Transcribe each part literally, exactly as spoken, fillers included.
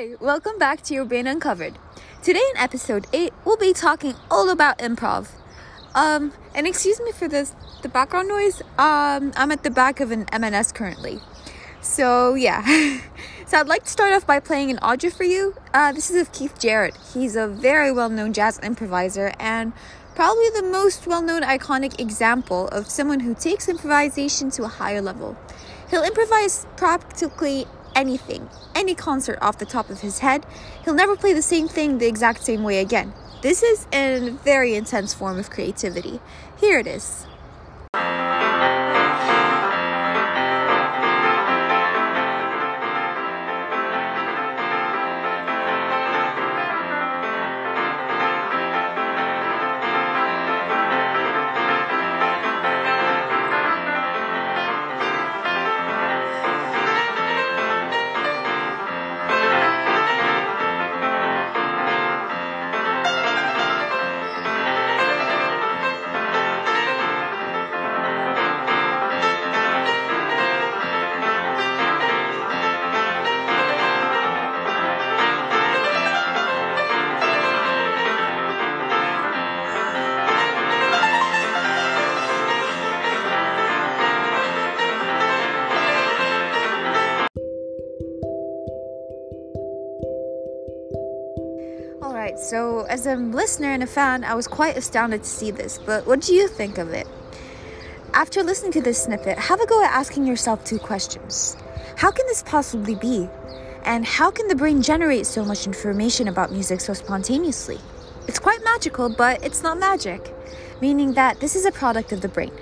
Hi, welcome back to Your Brain Uncovered. Today in episode eight, we'll be talking all about improv. Um, and excuse me for this, the background noise. Um, I'm at the back of an M and S currently. So yeah, so I'd like to start off by playing an audio for you. Uh, this is of Keith Jarrett. He's a very well-known jazz improviser and probably the most well-known iconic example of someone who takes improvisation to a higher level. He'll improvise practically anything, any concert off the top of his head. He'll never play the same thing the exact same way again. This is a very intense form of creativity. Here it is. Alright, so as a listener and a fan, I was quite astounded to see this, but what do you think of it? After listening to this snippet, have a go at asking yourself two questions. How can this possibly be? And how can the brain generate so much information about music so spontaneously? It's quite magical, but it's not magic, meaning that this is a product of the brain.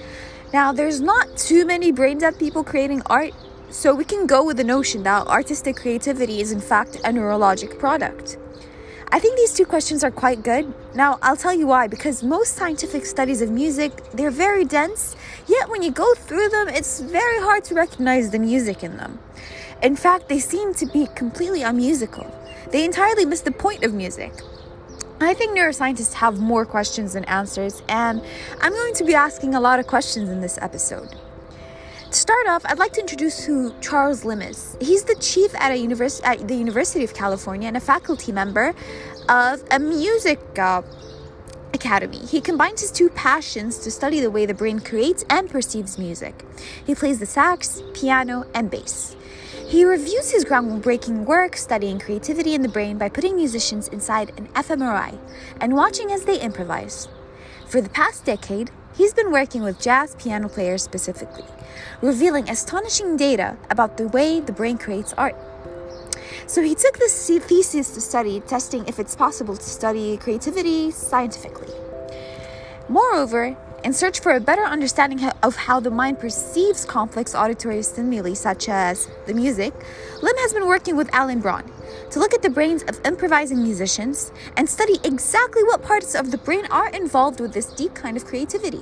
Now, there's not too many brain-dead people creating art, so we can go with the notion that artistic creativity is in fact a neurologic product. I think these two questions are quite good. Now, I'll tell you why, because most scientific studies of music, they're very dense, yet when you go through them, it's very hard to recognize the music in them. In fact, they seem to be completely unmusical. They entirely miss the point of music. I think neuroscientists have more questions than answers, and I'm going to be asking a lot of questions in this episode. To start off, I'd like to introduce who Charles Limb is. He's the chief at, a univers- at the University of California and a faculty member of a music uh, academy. He combines his two passions to study the way the brain creates and perceives music. He plays the sax, piano, and bass. He reviews his groundbreaking work studying creativity in the brain by putting musicians inside an fMRI and watching as they improvise. For the past decade, he's been working with jazz piano players specifically, revealing astonishing data about the way the brain creates art. So he took this thesis to study, testing if it's possible to study creativity scientifically. Moreover, in search for a better understanding of how the mind perceives complex auditory stimuli such as the music, Limb has been working with Alan Braun to look at the brains of improvising musicians and study exactly what parts of the brain are involved with this deep kind of creativity.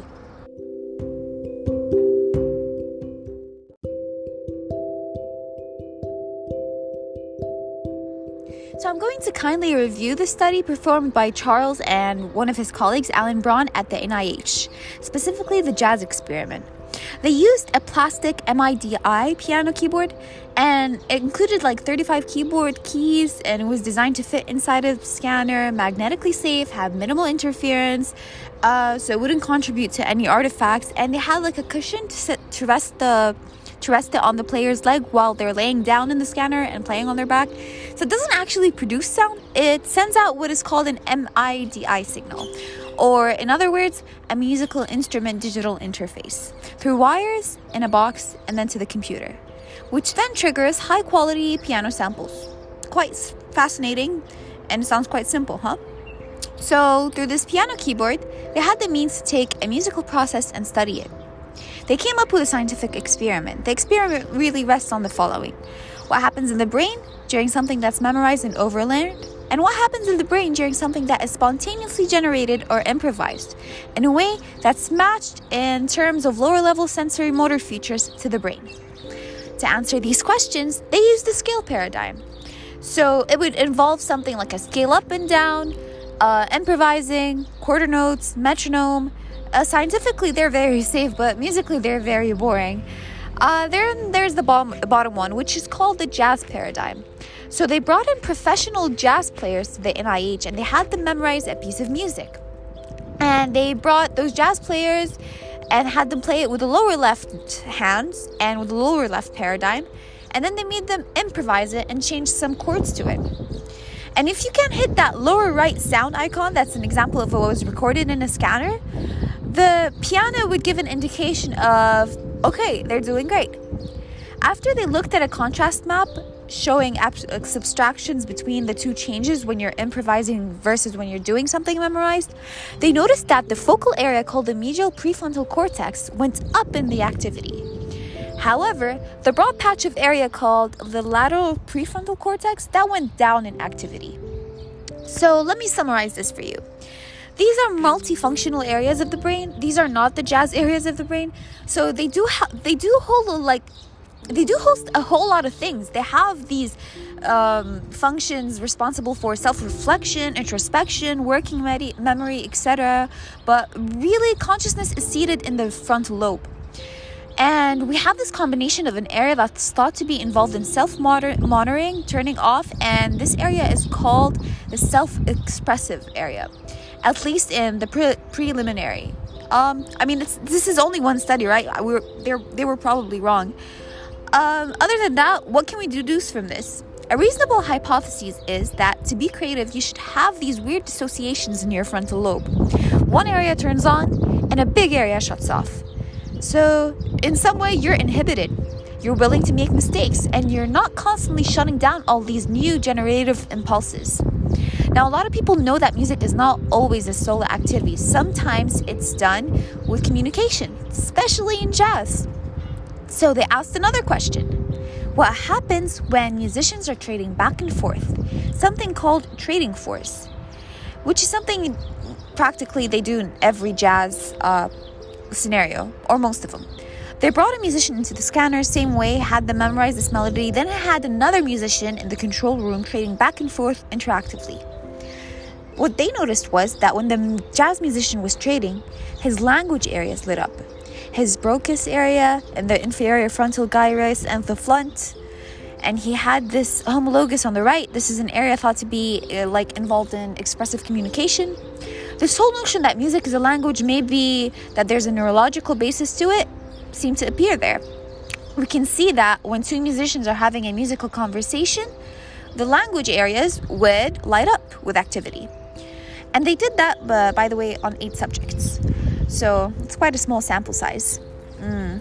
So I'm going to kindly review the study performed by Charles and one of his colleagues, Alan Braun, at the N I H, specifically the Jazz Experiment. They used a plastic M I D I piano keyboard, and it included like thirty-five keyboard keys, and it was designed to fit inside a scanner, magnetically safe, have minimal interference, uh, so it wouldn't contribute to any artifacts, and they had like a cushion to sit to rest the to rest it on the player's leg while they're laying down in the scanner and playing on their back. So it doesn't actually produce sound. It sends out what is called an M I D I signal, or in other words, a musical instrument digital interface, through wires in a box and then to the computer, which then triggers high quality piano samples. Quite fascinating, and it sounds quite simple, huh? So through this piano keyboard, they had the means to take a musical process and study it. They came up with a scientific experiment. The experiment really rests on the following: what happens in the brain during something that's memorized and overlearned, and what happens in the brain during something that is spontaneously generated or improvised in a way that's matched in terms of lower level sensory motor features to the brain. To answer these questions, they used the scale paradigm. So it would involve something like a scale up and down, uh, improvising, quarter notes, metronome. Uh, scientifically, they're very safe, but musically, they're very boring. Uh, then there's the bottom, bottom one, which is called the jazz paradigm. So they brought in professional jazz players to the N I H and they had them memorize a piece of music. And they brought those jazz players and had them play it with the lower left hands and with the lower left paradigm. And then they made them improvise it and change some chords to it. And if you can't hit that lower right sound icon, that's an example of what was recorded in a scanner, the piano would give an indication of, okay, they're doing great. After they looked at a contrast map showing ab- uh, subtractions between the two changes when you're improvising versus when you're doing something memorized, they noticed that the focal area called the medial prefrontal cortex went up in the activity. However, the broad patch of area called the lateral prefrontal cortex, that went down in activity. So let me summarize this for you. These are multifunctional areas of the brain. These are not the jazz areas of the brain. So they do ha- they do hold like they do host a whole lot of things. They have these um, functions responsible for self-reflection, introspection, working med- memory, et cetera. But really, consciousness is seated in the frontal lobe. And we have this combination of an area that's thought to be involved in self-monitoring, turning off, and this area is called the self-expressive area, at least in the pre- preliminary. Um, I mean, it's, this is only one study, right? We were, they were probably wrong. Um, other than that, what can we deduce from this? A reasonable hypothesis is that to be creative, you should have these weird dissociations in your frontal lobe. One area turns on, and a big area shuts off. So, in some way, you're inhibited. You're willing to make mistakes, and you're not constantly shutting down all these new generative impulses. Now, a lot of people know that music is not always a solo activity. Sometimes it's done with communication, especially in jazz. So they asked another question. What happens when musicians are trading back and forth? Something called trading force, which is something practically they do in every jazz uh, scenario, or most of them. They brought a musician into the scanner, same way, had them memorize this melody, then had another musician in the control room trading back and forth interactively. What they noticed was that when the jazz musician was trading, his language areas lit up. His Broca's area and the inferior frontal gyrus and the front, and he had this homologus on the right. This is an area thought to be uh, like involved in expressive communication. This whole notion that music is a language, maybe that there's a neurological basis to it, seemed to appear there. We can see that when two musicians are having a musical conversation, the language areas would light up with activity. And they did that, uh, by the way, on eight subjects. So it's quite a small sample size. Mm.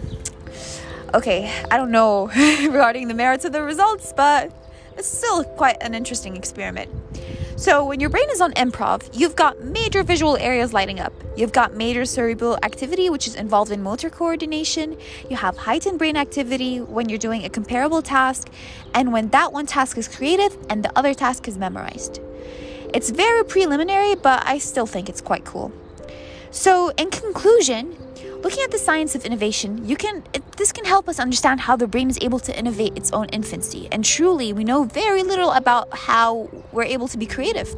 Okay, I don't know regarding the merits of the results, but it's still quite an interesting experiment. So when your brain is on improv, you've got major visual areas lighting up. You've got major cerebral activity, which is involved in motor coordination. You have heightened brain activity when you're doing a comparable task, and when that one task is creative and the other task is memorized. It's very preliminary, but I still think it's quite cool. So in conclusion, looking at the science of innovation, you can it, this can help us understand how the brain is able to innovate its own infancy. And truly, we know very little about how we're able to be creative.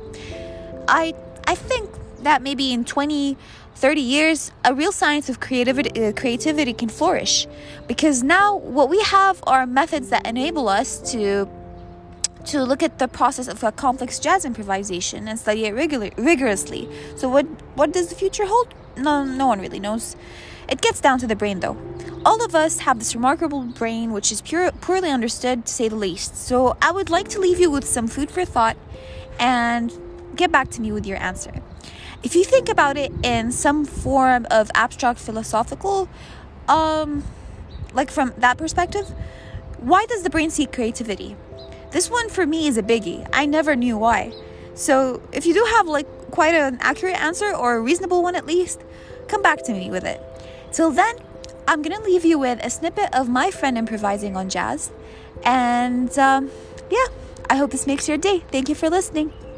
I I think that maybe in twenty, thirty years, a real science of creativity, uh, creativity can flourish. Because now what we have are methods that enable us to to look at the process of a complex jazz improvisation and study it regular, rigorously. So what what does the future hold? No, no one really knows. It gets down to the brain though. All of us have this remarkable brain which is pure, poorly understood to say the least. So I would like to leave you with some food for thought and get back to me with your answer. If you think about it in some form of abstract philosophical, um, like from that perspective, why does the brain seek creativity? This one for me is a biggie. I never knew why. So if you do have like quite an accurate answer, or a reasonable one at least, come back to me with it. Till then, I'm gonna leave you with a snippet of my friend improvising on jazz. And um, yeah, I hope this makes your day. Thank you for listening.